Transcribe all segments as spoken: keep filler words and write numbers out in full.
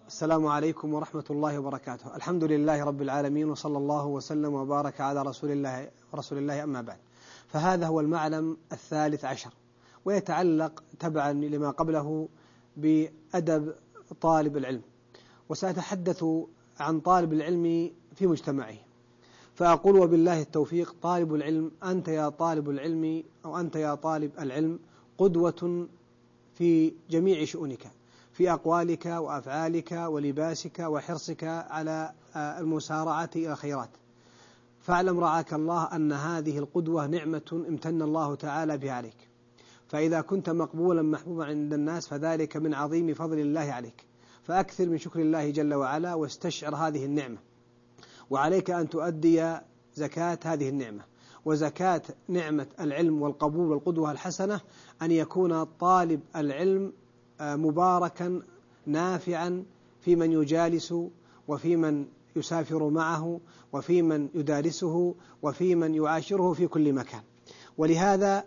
السلام عليكم ورحمة الله وبركاته. الحمد لله رب العالمين، وصلى الله وسلم وبارك على رسول الله رسول الله أما بعد. فهذا هو المعلم الثالث عشر، ويتعلق تبعا لما قبله بأدب طالب العلم، وسأتحدث عن طالب العلم في مجتمعه. فأقول وبالله التوفيق: طالب العلم، أنت يا طالب العلم أو أنت يا طالب العلم قدوة في جميع شؤونك، في أقوالك وأفعالك ولباسك وحرصك على المسارعة إلى الخيرات. فاعلم رعاك الله أن هذه القدوة نعمة امتن الله تعالى بها عليك، فإذا كنت مقبولا محبوبا عند الناس فذلك من عظيم فضل الله عليك، فأكثر من شكر الله جل وعلا واستشعر هذه النعمة. وعليك أن تؤدي زكاة هذه النعمة، وزكاة نعمة العلم والقبول والقدوة الحسنة أن يكون طالب العلم مباركا نافعا في من يجالس، وفي من يسافر معه، وفي من يدارسه، وفي من يعاشره في كل مكان. ولهذا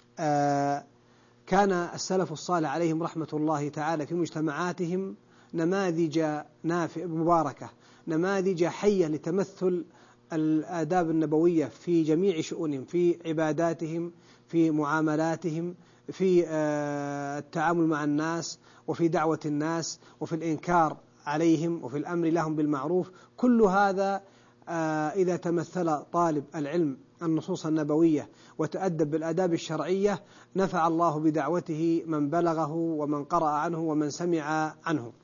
كان السلف الصالح عليهم رحمة الله تعالى في مجتمعاتهم نماذج نافع مباركة، نماذج حية لتمثل الآداب النبوية في جميع شؤونهم، في عباداتهم، في معاملاتهم، في التعامل مع الناس، وفي دعوة الناس، وفي الإنكار عليهم، وفي الأمر لهم بالمعروف. كل هذا إذا تمثل طالب العلم النصوص النبوية وتأدب بالآداب الشرعية نفع الله بدعوته من بلغه ومن قرأ عنه ومن سمع عنه.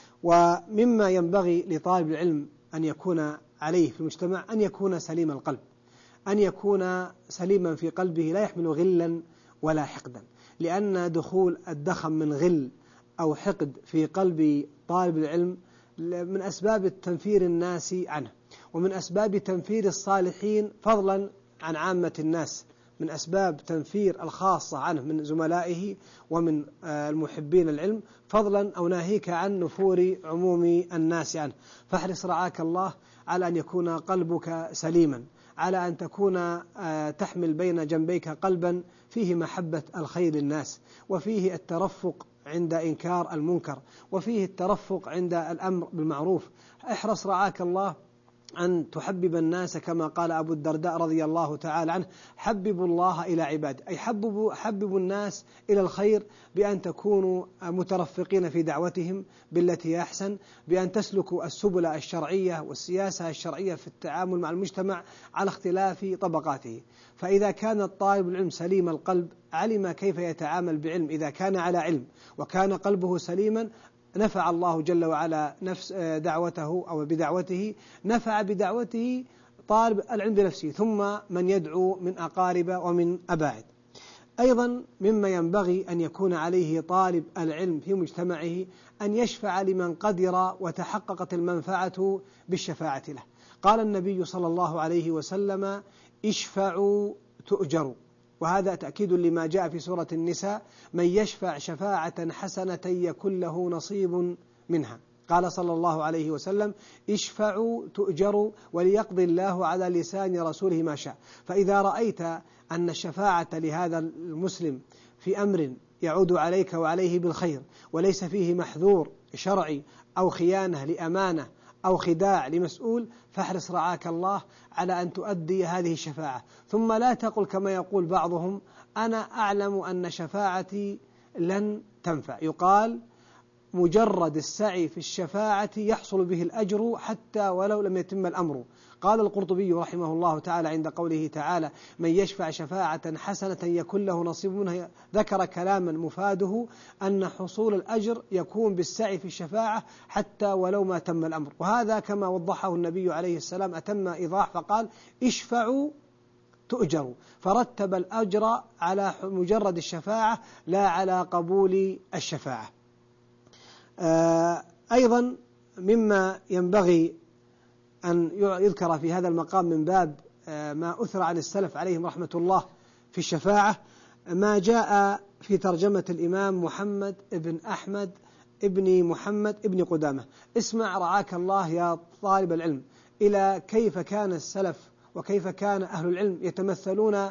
ومما ينبغي لطالب العلم أن يكون عليه في المجتمع أن يكون سليم القلب، أن يكون سليما في قلبه لا يحمل غلا ولا حقدا، لأن دخول الدخم من غل أو حقد في قلب طالب العلم من أسباب تنفير الناس عنه، ومن أسباب تنفير الصالحين فضلا عن عامة الناس، من أسباب تنفير الخاصة عنه من زملائه ومن المحبين العلم، فضلا أو ناهيك عن نفور عموم الناس عنه. فاحرص رعاك الله على أن يكون قلبك سليما، على أن تكون تحمل بين جنبيك قلبا فيه محبة الخير للناس، وفيه الترفق عند إنكار المنكر، وفيه الترفق عند الأمر بالمعروف. احرص رعاك الله أن تحبب الناس كما قال أبو الدرداء رضي الله تعالى عنه: حببوا الله إلى عباده، أي حببوا, حببوا الناس إلى الخير بأن تكونوا مترفقين في دعوتهم بالتي أحسن، بأن تسلكوا السبل الشرعية والسياسة الشرعية في التعامل مع المجتمع على اختلاف طبقاته. فإذا كان الطالب العلم سليم القلب علم كيف يتعامل بعلم، إذا كان على علم وكان قلبه سليما نفع الله جل وعلا نفس دعوته أو بدعوته، نفع بدعوته طالب العلم بنفسه، ثم من يدعو من أقارب ومن أباعد. أيضا مما ينبغي أن يكون عليه طالب العلم في مجتمعه أن يشفع لمن قدر وتحققت المنفعة بالشفاعة له. قال النبي صلى الله عليه وسلم: اشفعوا تؤجروا، وهذا تأكيد لما جاء في سورة النساء: من يشفع شفاعة حسنة يكن له نصيب منها. قال صلى الله عليه وسلم: اشفعوا تؤجروا وليقضي الله على لسان رسوله ما شاء. فإذا رأيت أن الشفاعة لهذا المسلم في أمر يعود عليك وعليه بالخير وليس فيه محذور شرعي أو خيانة لأمانة أو خداع لمسؤول، فاحرص رعاك الله على أن تؤدي هذه الشفاعة. ثم لا تقل كما يقول بعضهم: أنا أعلم أن شفاعتي لن تنفع. يقال: مجرد السعي في الشفاعة يحصل به الأجر حتى ولو لم يتم الأمر. قال القرطبي رحمه الله تعالى عند قوله تعالى: من يشفع شفاعة حسنة يكن له نصيب منها، ذكر كلاما مفاده أن حصول الأجر يكون بالسعي في الشفاعة حتى ولو ما تم الأمر. وهذا كما وضحه النبي عليه السلام أتم إيضاح، فقال: اشفعوا تؤجروا، فرتب الأجر على مجرد الشفاعة لا على قبول الشفاعة. أيضا مما ينبغي أن يذكر في هذا المقام من باب ما أثر عن السلف عليهم رحمة الله في الشفاعة ما جاء في ترجمة الإمام محمد ابن أحمد ابن محمد ابن قدامة. اسمع رعاك الله يا طالب العلم إلى كيف كان السلف وكيف كان أهل العلم يتمثلون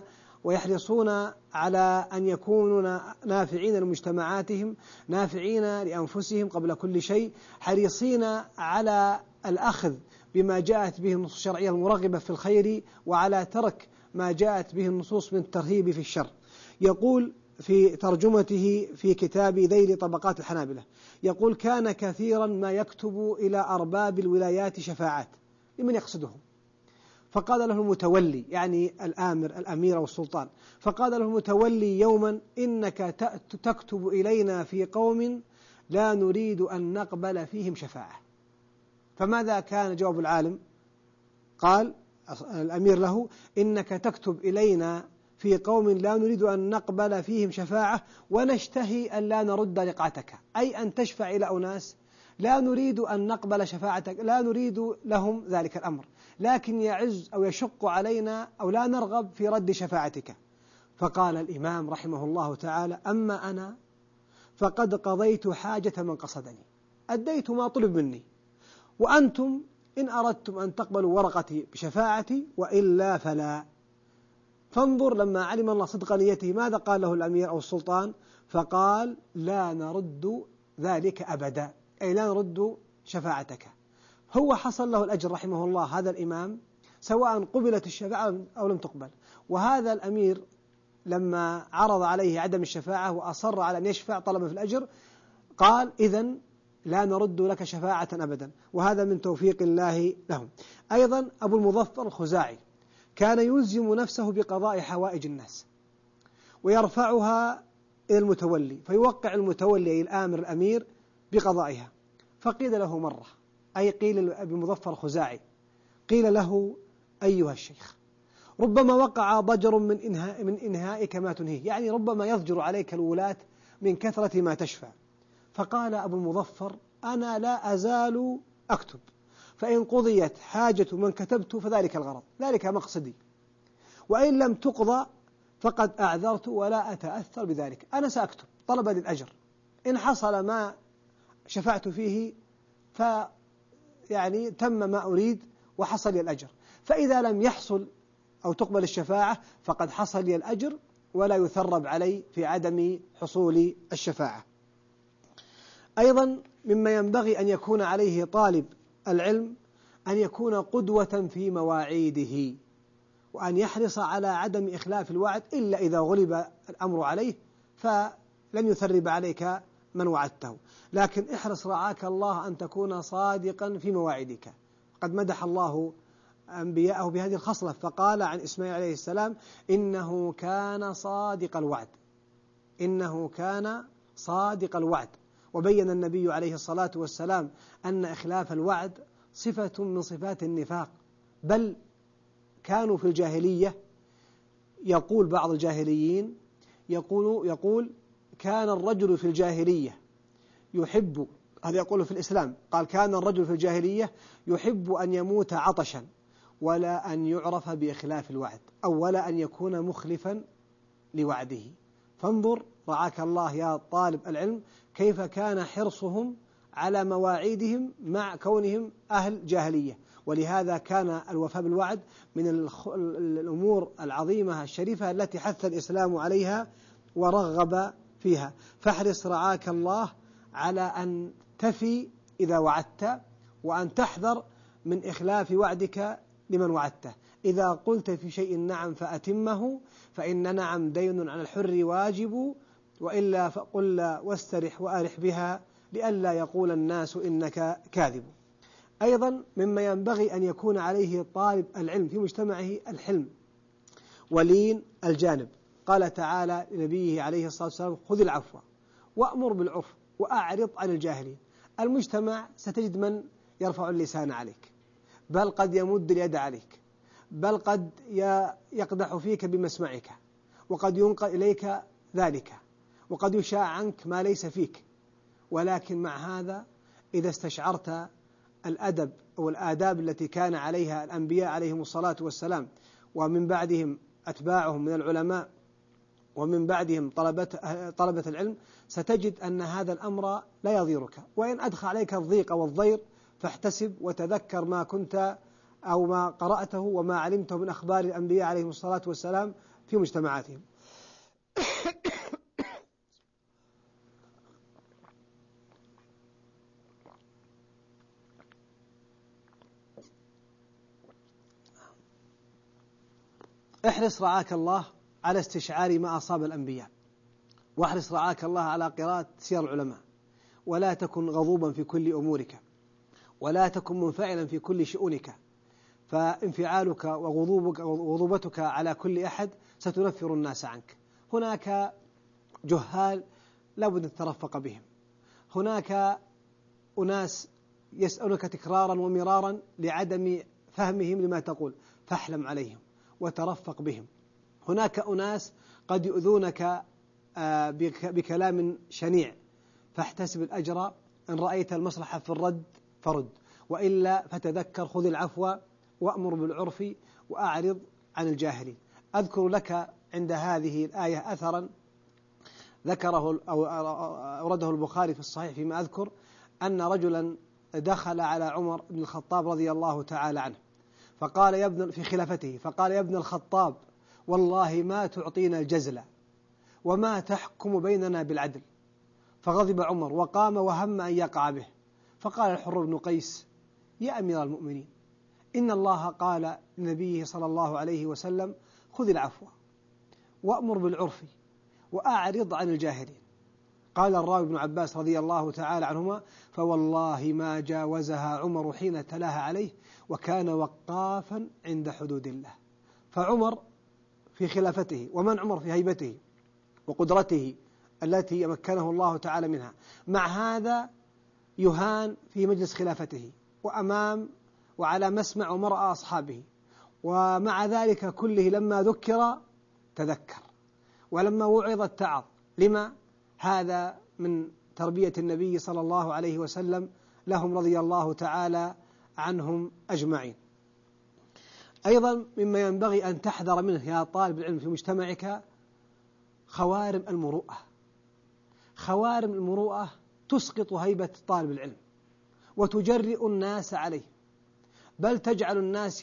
ويحرصون على أن يكونوا نافعين لمجتمعاتهم، نافعين لأنفسهم قبل كل شيء، حريصين على الأخذ بما جاءت به النصوص الشرعية المرغبة في الخير، وعلى ترك ما جاءت به النصوص من الترهيب في الشر. يقول في ترجمته في كتاب ذيل طبقات الحنابلة، يقول: كان كثيرا ما يكتب إلى أرباب الولايات شفاعات لمن يقصدهم، فقال له المتولي، يعني الآمر الأمير والسلطان، فقال له المتولي يوما: إنك تكتب إلينا في قوم لا نريد أن نقبل فيهم شفاعة. فماذا كان جواب العالم؟ قال الأمير له: إنك تكتب إلينا في قوم لا نريد أن نقبل فيهم شفاعة ونشتهي أن لا نرد رقعتك، أي أن تشفع إلى أناس لا نريد أن نقبل شفاعتك، لا نريد لهم ذلك الأمر، لكن يعز أو يشق علينا أو لا نرغب في رد شفاعتك. فقال الإمام رحمه الله تعالى: أما أنا فقد قضيت حاجة من قصدني، أديت ما طلب مني، وأنتم إن أردتم أن تقبلوا ورقتي بشفاعتي وإلا فلا. فانظر لما علم الله صدق نيته ماذا قال له الأمير أو السلطان؟ فقال: لا نرد ذلك أبدا، أي لا نرد شفاعتك. هو حصل له الأجر رحمه الله هذا الإمام، سواء قبلت الشفاعة أو لم تقبل. وهذا الأمير لما عرض عليه عدم الشفاعة وأصر على أن يشفع طلب في الأجر، قال: إذن لا نرد لك شفاعة أبدا. وهذا من توفيق الله لهم. أيضا أبو المظفر الخزاعي كان يلزم نفسه بقضاء حوائج الناس ويرفعها إلى المتولي، فيوقع المتولي أي الآمر الأمير بقضائها. فقيل له مرة، أي قيل لأبي المظفر الخزاعي، قيل له: أيها الشيخ، ربما وقع ضجر من إنهاء من إنهائك ما تنهيه، يعني ربما يضجر عليك الولاة من كثرة ما تشفع. فقال أبو المظفر: أنا لا أزال أكتب، فإن قضيت حاجة من كتبت فذلك الغرض، ذلك مقصدي، وإن لم تقضى فقد أعذرت ولا أتأثر بذلك، أنا سأكتب طلبا للأجر، إن حصل ما شفعت فيه ف يعني تم ما أريد وحصل لي الأجر، فإذا لم يحصل أو تقبل الشفاعة فقد حصل لي الأجر ولا يثرب علي في عدم حصول الشفاعة. أيضا مما ينبغي أن يكون عليه طالب العلم أن يكون قدوة في مواعيده، وأن يحرص على عدم إخلاف الوعد إلا إذا غلب الأمر عليه فلن يثرب عليك من وعدته، لكن احرص رعاك الله أن تكون صادقا في مواعيدك. قد مدح الله أنبياءه بهذه الخصلة، فقال عن إسماعيل عليه السلام: إنه كان صادق الوعد، إنه كان صادق الوعد. وبين النبي عليه الصلاة والسلام أن إخلاف الوعد صفة من صفات النفاق، بل كانوا في الجاهلية يقول بعض الجاهليين يقول, يقول كان الرجل في الجاهلية يحب، هذا يقول في الإسلام، قال: كان الرجل في الجاهلية يحب أن يموت عطشا ولا أن يعرف بإخلاف الوعد، أو ولا أن يكون مخلفا لوعده. فانظر رعاك الله يا طالب العلم كيف كان حرصهم على مواعيدهم مع كونهم أهل جاهلية. ولهذا كان الوفاء بالوعد من الأمور العظيمة الشريفة التي حث الإسلام عليها ورغب فيها. فاحرص رعاك الله على أن تفي إذا وعدت، وأن تحذر من إخلاف وعدك لمن وعدته. إذا قلت في شيء نعم فأتمه، فإن نعم دين على الحر واجب، وإلا فقل واسترح وأرح بها لئلا يقول الناس إنك كاذب. أيضا مما ينبغي أن يكون عليه طالب العلم في مجتمعه الحلم ولين الجانب. قال تعالى لنبيه عليه الصلاة والسلام: خذ العفو وأمر بالعرف وأعرض عن الجاهلين. المجتمع ستجد من يرفع اللسان عليك، بل قد يمد اليد عليك، بل قد يقدح فيك بمسمعك، وقد ينقل إليك ذلك، وقد يشاع عنك ما ليس فيك. ولكن مع هذا إذا استشعرت الأدب أو الآداب التي كان عليها الأنبياء عليهم الصلاة والسلام، ومن بعدهم أتباعهم من العلماء، ومن بعدهم طلبة, طلبة العلم، ستجد أن هذا الأمر لا يضيرك. وإن أدخل عليك الضيق والضير فاحتسب وتذكر ما كنت أو ما قرأته وما علمته من أخبار الأنبياء عليهم الصلاة والسلام، في مجتمعاتهم. احرص رعاك الله على استشعار ما أصاب الأنبياء، واحرص رعاك الله على قراءة سير العلماء، ولا تكن غضوبا في كل أمورك، ولا تكن منفعلا في كل شؤونك، فانفعالك وغضوبك وغضوبتك على كل أحد ستنفر الناس عنك. هناك جهال لا بد أن تترفق بهم، هناك أناس يسألك تكرارا ومرارا لعدم فهمهم لما تقول، فاحلم عليهم وترفق بهم. هناك أناس قد يؤذونك بكلام شنيع، فاحتسب الأجر، إن رأيت المصلحة في الرد فرد، وإلا فتذكر، خذ العفو وأمر بالعرف وأعرض عن الجاهلين. أذكر لك عند هذه الآية أثرا ذكره أو أورده البخاري في الصحيح فيما أذكر، أن رجلا دخل على عمر بن الخطاب رضي الله تعالى عنه فقال يا ابن في خلافته فقال يا ابن الخطاب والله ما تعطينا الجزل وما تحكم بيننا بالعدل. فغضب عمر وقام وهم أن يقع به، فقال الحر بن قيس يا أمير المؤمنين إن الله قال لنبيه صلى الله عليه وسلم خذ العفو وأمر بالعرف وأعرض عن الجاهلين. قال الراوي ابن عباس رضي الله تعالى عنهما فوالله ما جاوزها عمر حين تلاها عليه وكان وقافا عند حدود الله. فعمر في خلافته، ومن عمر في هيبته وقدرته التي يمكنه الله تعالى منها، مع هذا يهان في مجلس خلافته وأمام وعلى مسمع ومرأى أصحابه، ومع ذلك كله لما ذكر تذكر ولما وعظ اتعظ. لما؟ هذا من تربية النبي صلى الله عليه وسلم لهم رضي الله تعالى عنهم أجمعين. أيضا مما ينبغي أن تحذر منه يا طالب العلم في مجتمعك خوارم المروءة. خوارم المروءة تسقط هيبة طالب العلم وتجرئ الناس عليه، بل تجعل الناس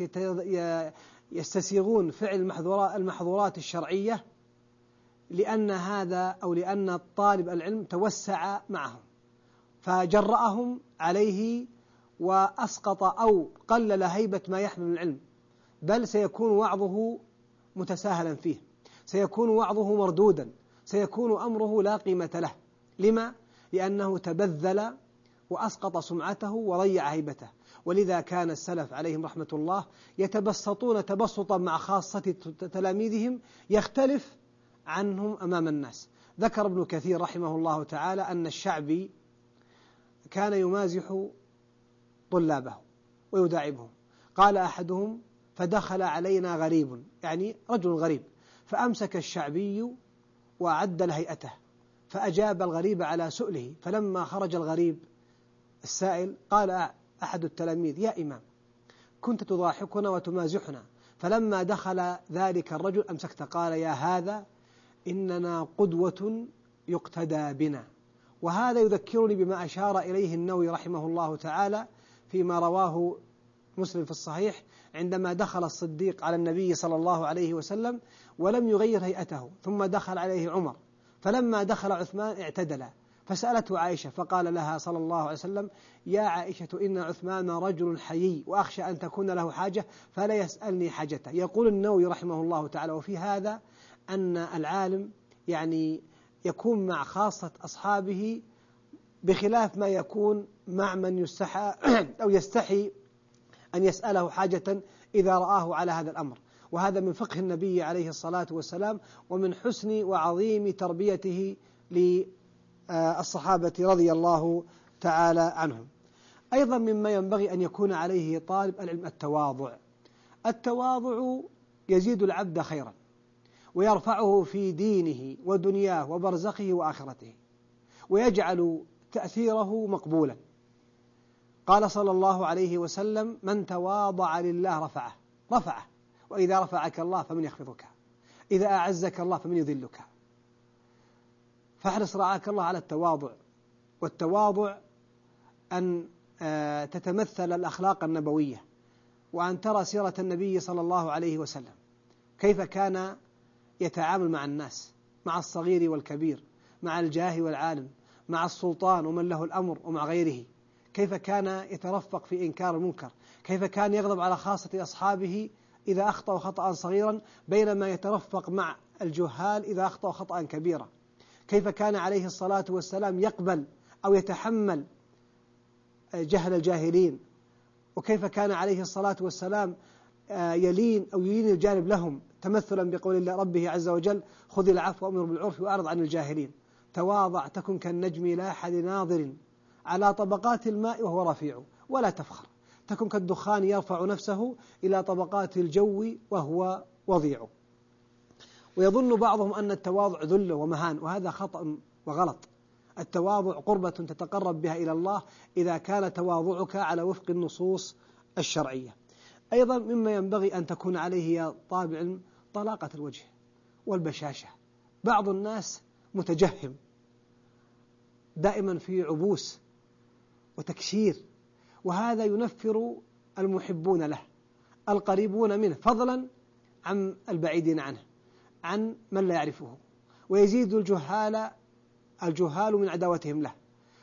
يستسيغون فعل المحظورات الشرعية لأن هذا أو لأن طالب العلم توسع معهم فجرأهم عليه وأسقط أو قلل هيبة ما يحمل العلم، بل سيكون وعظه متساهلا فيه، سيكون وعظه مردودا، سيكون أمره لا قيمة له. لما؟ لأنه تبذل وأسقط سمعته وضيع هيبته. ولذا كان السلف عليهم رحمة الله يتبسطون تبسطا مع خاصة تلاميذهم يختلف عنهم أمام الناس. ذكر ابن كثير رحمه الله تعالى أن الشعبي كان يمازح طلابه ويداعبهم. قال أحدهم فدخل علينا غريب، يعني رجل غريب، فأمسك الشعبي وعدل هيئته فأجاب الغريب على سؤله. فلما خرج الغريب السائل قال أحد التلاميذ يا إمام كنت تضاحكنا وتمازحنا، فلما دخل ذلك الرجل أمسكت قال يا هذا إننا قدوة يقتدى بنا. وهذا يذكرني بما أشار إليه النووي رحمه الله تعالى فيما رواه مسلم في الصحيح عندما دخل الصديق على النبي صلى الله عليه وسلم ولم يغير هيئته، ثم دخل عليه عمر، فلما دخل عثمان اعتدل، فسألته عائشة فقال لها صلى الله عليه وسلم يا عائشة إن عثمان رجل حيي وأخشى أن تكون له حاجة فلا يسألني حاجته. يقول النووي رحمه الله تعالى وفي هذا أن العالم يعني يكون مع خاصة أصحابه بخلاف ما يكون مع من يستحى أو يستحي أن يسأله حاجة إذا رآه على هذا الأمر. وهذا من فقه النبي عليه الصلاة والسلام ومن حسن وعظيم تربيته للصحابة رضي الله تعالى عنهم. أيضا مما ينبغي أن يكون عليه طالب العلم التواضع. التواضع يزيد العبد خيرا ويرفعه في دينه ودنياه وبرزخه وآخرته ويجعل تأثيره مقبولا. قال صلى الله عليه وسلم من تواضع لله رفعه رفعه وإذا رفعك الله فمن يخفضك، إذا أعزك الله فمن يذلك. فاحرص رعاك الله على التواضع، والتواضع أن تتمثل الأخلاق النبوية وأن ترى سيرة النبي صلى الله عليه وسلم كيف كان يتعامل مع الناس، مع الصغير والكبير، مع الجاهل والعالم، مع السلطان ومن له الأمر ومع غيره. كيف كان يترفق في إنكار المنكر، كيف كان يغضب على خاصة أصحابه إذا أخطأوا خطأ صغيرا، بينما يترفق مع الجهال إذا أخطأوا خطأ كبيرا. كيف كان عليه الصلاة والسلام يقبل أو يتحمل جهل الجاهلين، وكيف كان عليه الصلاة والسلام يلين أو يلين الجانب لهم، تمثلا بقول الله ربه عز وجل: خذ العفو وأمر بالعرف وأعرض عن الجاهلين. تواضع تكن كالنجم لا أحد ناظر على طبقات الماء وهو رفيع، ولا تفخر تكن كالدخان يرفع نفسه إلى طبقات الجو وهو وضيع. ويظن بعضهم أن التواضع ذل ومهان، وهذا خطأ وغلط. التواضع قربة تتقرب بها إلى الله إذا كان تواضعك على وفق النصوص الشرعية. أيضا مما ينبغي أن تكون عليه يا طالب العلم طلاقة الوجه والبشاشة. بعض الناس متجهم دائما في عبوس وتكشير، وهذا ينفر المحبون له القريبون منه، فضلا عن البعيدين عنه، عن من لا يعرفه، ويزيد الجهال الجهال من عداوتهم له،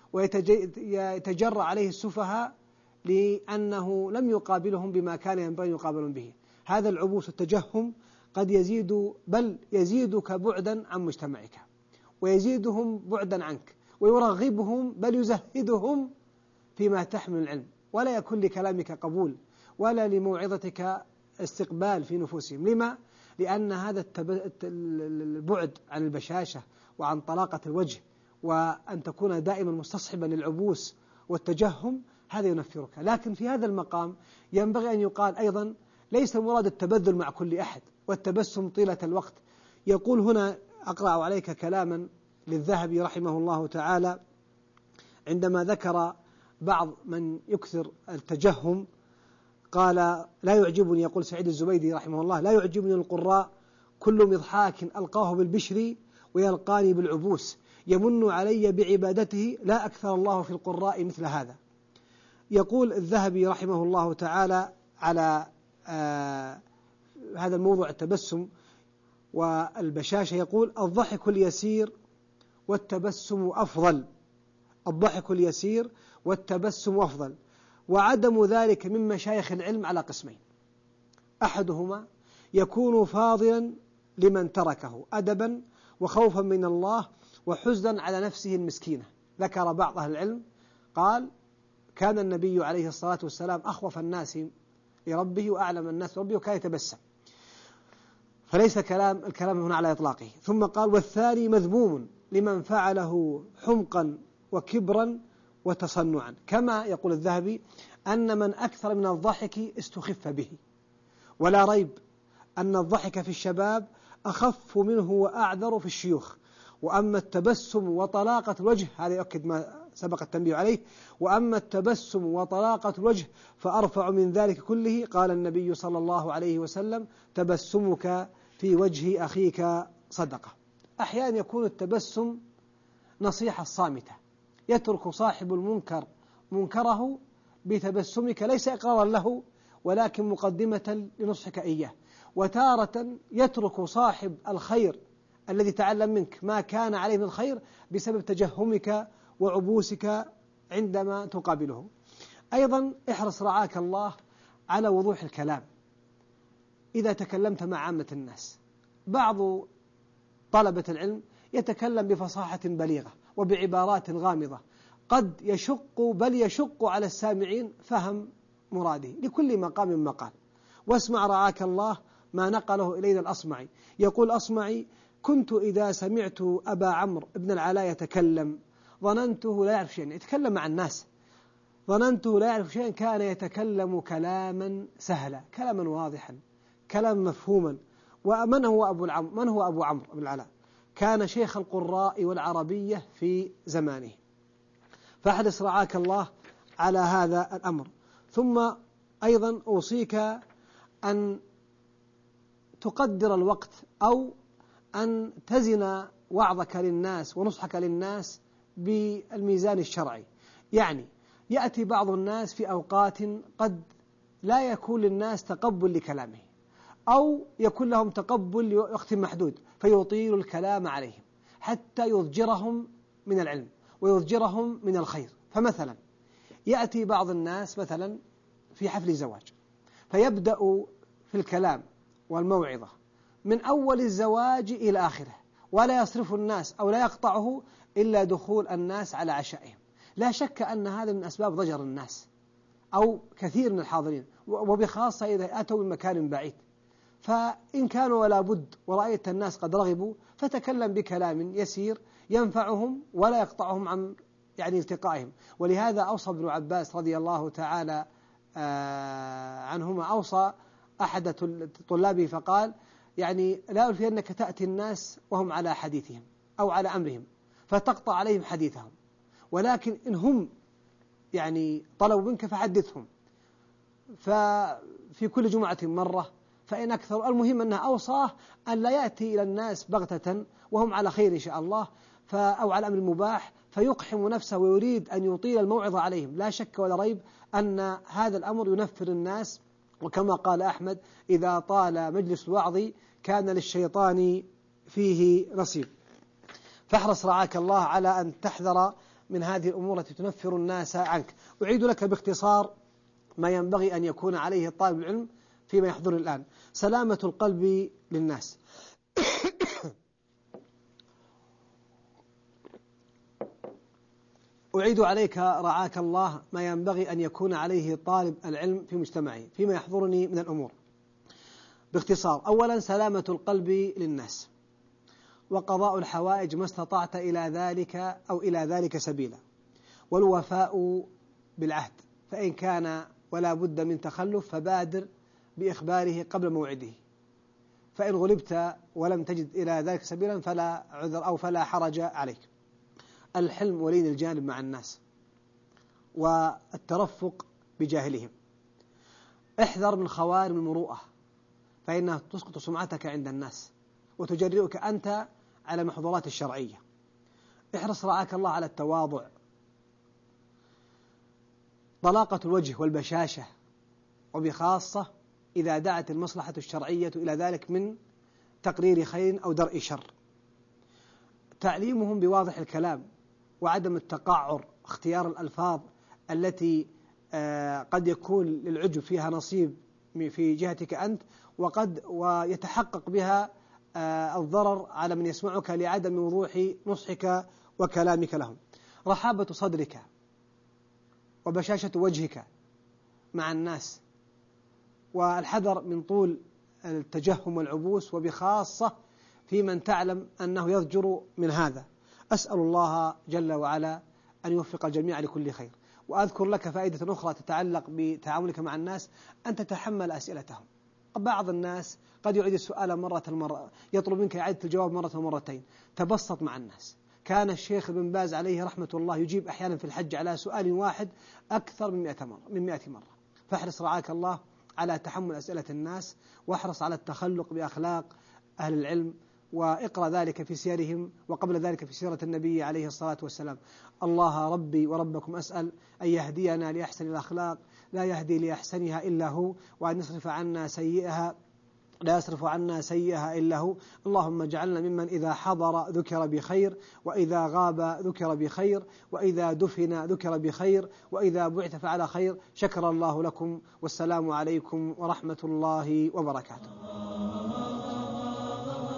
ويتجرأ عليه السفهاء لأنه لم يقابلهم بما كان ينبغي أن يقابلون به. هذا العبوس والتجهم قد يزيد، بل يزيدك بعدا عن مجتمعك، ويزيدهم بعدا عنك، ويرغبهم بل يزهدهم فيما تحمل العلم، ولا يكون لكلامك قبول ولا لموعظتك استقبال في نفوسهم. لما؟ لأن هذا البعد عن البشاشة وعن طلاقة الوجه، وأن تكون دائما مستصحبا للعبوس والتجهم، هذا ينفرك. لكن في هذا المقام ينبغي أن يقال أيضا: ليس مراد التبذل مع كل أحد والتبسم طيلة الوقت. يقول هنا، أقرأ عليك كلاما للذهبي رحمه الله تعالى عندما ذكر بعض من يكثر التجهم، قال: لا يعجبني، يقول سعيد الزبيدي رحمه الله: لا يعجبني القراء كل مضحاك ألقاه بالبشر ويلقاني بالعبوس، يمن علي بعبادته، لا أكثر الله في القراء مثل هذا. يقول الذهبي رحمه الله تعالى على آه هذا الموضوع التبسم والبشاشة، يقول: الضحك اليسير والتبسم أفضل، الضحك اليسير والتبسم أفضل، وعدم ذلك من مشايخ العلم على قسمين: أحدهما يكون فاضلا لمن تركه أدبا وخوفا من الله وحزنا على نفسه المسكينة. ذكر بعض أهل العلم قال: كان النبي عليه الصلاة والسلام أخوف الناس لربه وأعلم الناس بربه وكان يتبسم، فليس كلام الكلام هنا على إطلاقه. ثم قال: والثاني مذموم لمن فعله حمقا وكبرا وتصنعا، كما يقول الذهبي أن من أكثر من الضحك استخف به. ولا ريب أن الضحك في الشباب أخف منه وأعذر في الشيوخ. وأما التبسم وطلاقة الوجه، هذا يؤكد ما سبق التنبيه عليه، وأما التبسم وطلاقة الوجه فأرفع من ذلك كله. قال النبي صلى الله عليه وسلم: تبسمك في وجه أخيك صدقة. أحيانا يكون التبسم نصيحة صامتة، يترك صاحب المنكر منكره بتبسمك، ليس إقرارا له ولكن مقدمة لنصحك إياه. وتارة يترك صاحب الخير الذي تعلم منك ما كان عليه من الخير بسبب تجهمك وعبوسك عندما تقابله. أيضا احرص رعاك الله على وضوح الكلام إذا تكلمت مع عامة الناس. بعض طلبة العلم يتكلم بفصاحة بليغة وبعبارات غامضة، قد يشق بل يشق على السامعين فهم مراده، لكل مقام مقال. واسمع رعاك الله ما نقله إلينا الأصمعي. يقول الأصمعي: كنت إذا سمعت أبا عمرو بن العلاء يتكلم ظننته لا يعرف شيئا، يتكلم مع الناس، ظننته لا يعرف شيئا، كان يتكلم كلاما سهلا، كلاما واضحا، كلاما مفهوما. ومن هو أبو العم من هو أبو عمرو بن العلاء؟ كان شيخ القراء والعربية في زمانه. فاحرص رعاك الله على هذا الأمر. ثم أيضا أوصيك أن تقدر الوقت، أو أن تزن وعظك للناس ونصحك للناس بالميزان الشرعي. يعني يأتي بعض الناس في أوقات قد لا يكون للناس تقبل لكلامه، أو يكون لهم تقبل لوقت محدود فيطيل الكلام عليهم حتى يضجرهم من العلم ويضجرهم من الخير. فمثلا يأتي بعض الناس مثلا في حفل زواج فيبدأ في الكلام والموعظة من أول الزواج إلى آخره، ولا يصرف الناس أو لا يقطعه إلا دخول الناس على عشائهم. لا شك أن هذا من أسباب ضجر الناس أو كثير من الحاضرين، وبخاصة إذا أتوا من مكان بعيد. فإن كانوا ولا بد ورأيت الناس قد رغبوا فتكلم بكلام يسير ينفعهم ولا يقطعهم عن يعني التقائهم. ولهذا أوصى ابن عباس رضي الله تعالى عنهما، أوصى أحد طلابه فقال يعني لا ألفينك تأتي الناس وهم على حديثهم أو على أمرهم فتقطع عليهم حديثهم، ولكن إن هم يعني طلبوا منك فحدثهم ففي كل جمعة مرة فإن أكثر. المهم أنه أوصاه أن لا يأتي إلى الناس بغتة وهم على خير إن شاء الله أو على أمر مباح فيقحم نفسه ويريد أن يطيل الموعظة عليهم. لا شك ولا ريب أن هذا الأمر ينفر الناس، وكما قال أحمد إذا طال مجلس الوعظ كان للشيطان فيه نصيب. فاحرص رعاك الله على أن تحذر من هذه الأمور التي تنفر الناس عنك. أعيد لك باختصار ما ينبغي أن يكون عليه طالب العلم فيما يحضر الآن. سلامة القلب للناس. أعيد عليك رعاك الله ما ينبغي أن يكون عليه طالب العلم في مجتمعه فيما يحضرني من الأمور باختصار. أولا سلامة القلب للناس وقضاء الحوائج ما استطعت إلى ذلك أو إلى ذلك سبيلا، والوفاء بالعهد، فإن كان ولا بد من تخلف فبادر بإخباره قبل موعده، فإن غلبت ولم تجد إلى ذلك سبيلا فلا عذر أو فلا حرج عليك. الحلم ولين الجانب مع الناس والترفق بجاهلهم. احذر من خوارم المروءة فإنها تسقط سمعتك عند الناس وتجرئك أنت على محظورات الشرعية. احرص رعاك الله على التواضع، طلاقة الوجه والبشاشة، وبخاصة إذا دعت المصلحة الشرعية إلى ذلك من تقرير خير أو درء شر. تعليمهم بواضح الكلام وعدم التقعر، اختيار الألفاظ التي قد يكون للعجب فيها نصيب في جهتك أنت وقد ويتحقق بها الضرر على من يسمعك لعدم وضوح نصحك وكلامك لهم. رحابة صدرك وبشاشة وجهك مع الناس، والحذر من طول التجهم والعبوس، وبخاصة في من تعلم أنه يضجر من هذا. أسأل الله جل وعلا أن يوفق الجميع لكل خير. وأذكر لك فائدة أخرى تتعلق بتعاملك مع الناس، أن تتحمل أسئلتهم. بعض الناس قد يعيد السؤال مرة مرة يطلب منك إعادة الجواب مرة ومرتين. تبسط مع الناس. كان الشيخ ابن باز عليه رحمة الله يجيب أحيانا في الحج على سؤال واحد أكثر من مئة مرة من مئة مرة. فاحرص رعاك الله على تحمل أسئلة الناس، واحرص على التخلق بأخلاق أهل العلم، واقرأ ذلك في سيرهم وقبل ذلك في سيرة النبي عليه الصلاة والسلام. الله ربي وربكم أسأل أن يهدينا لأحسن الأخلاق لا يهدي لأحسنها إلا هو، وأن يصرف عنا سيئها لا يصرف عنا سيئها إلا هو. اللهم اجعلنا ممن إذا حضر ذكر بخير، وإذا غاب ذكر بخير، وإذا دفن ذكر بخير، وإذا بعث فعلى خير. شكر الله لكم، والسلام عليكم ورحمة الله وبركاته.